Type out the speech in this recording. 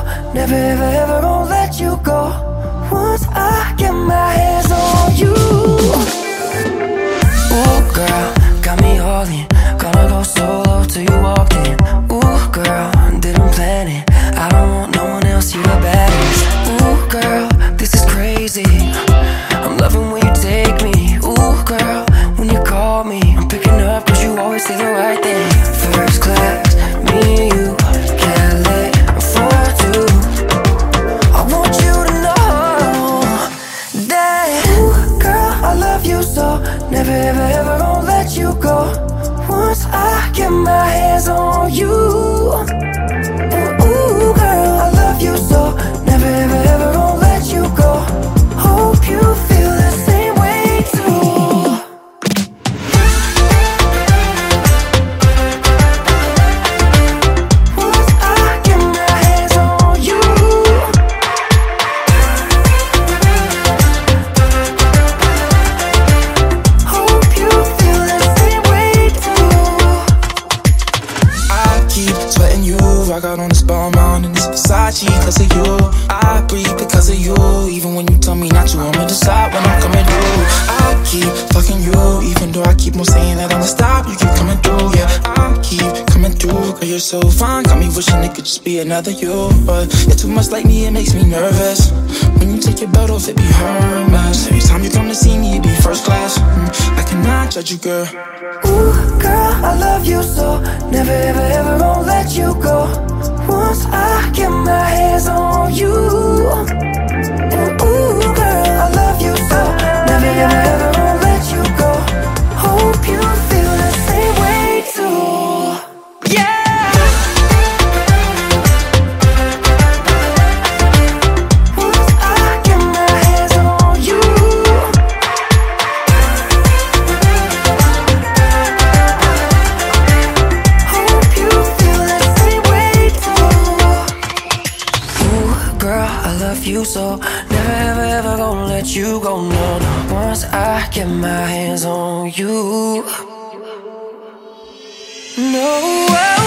never ever ever gonna let you go. Once I get my hands on you. Ooh, girl, got me all in. Gonna go solo till you walked in. Ooh, girl, didn't plan it. I don't want no one else, you the baddest. Ooh, girl, this is crazy. I'm loving when you take me. Ooh, girl, when you call me, I'm picking up cause you always say the right thing. First class, me and you, can't let afford to. I want you to know that, ooh, girl, I love you so, never ever ever gonna let you go. Once I get my hands on you. Ooh, girl, I love you so, never ever ever gonna let you go. Hope you feel the same way too. Once I get my hands on you. Hope you feel the same way too. I keep sweating you. I got on this ball mountain, this Versace cause of you. I breathe because of you. Even when you tell me not to, I'ma decide when I'm coming through. I keep fucking you, even though I keep on saying that I'ma stop. You keep coming through, yeah. I keep coming through, girl, you're so fine. Got me wishing it could just be another you, but you're too much like me, it makes me nervous. When you take your belt off, it be her mess. Every time you come to see me, it be first class. I cannot judge you, girl. Ooh, girl, I love you so, never ever ever gonna let you go. Once I get my hands on you. Ooh, girl, I love you so, never ever ever gonna let you go. Hope you feel the same way too. Yeah. Once I get my hands on you. Hope you feel the same way too. Ooh, girl, I love you so, never ever ever gonna let you go, no, no. Once I get my hands on you. No.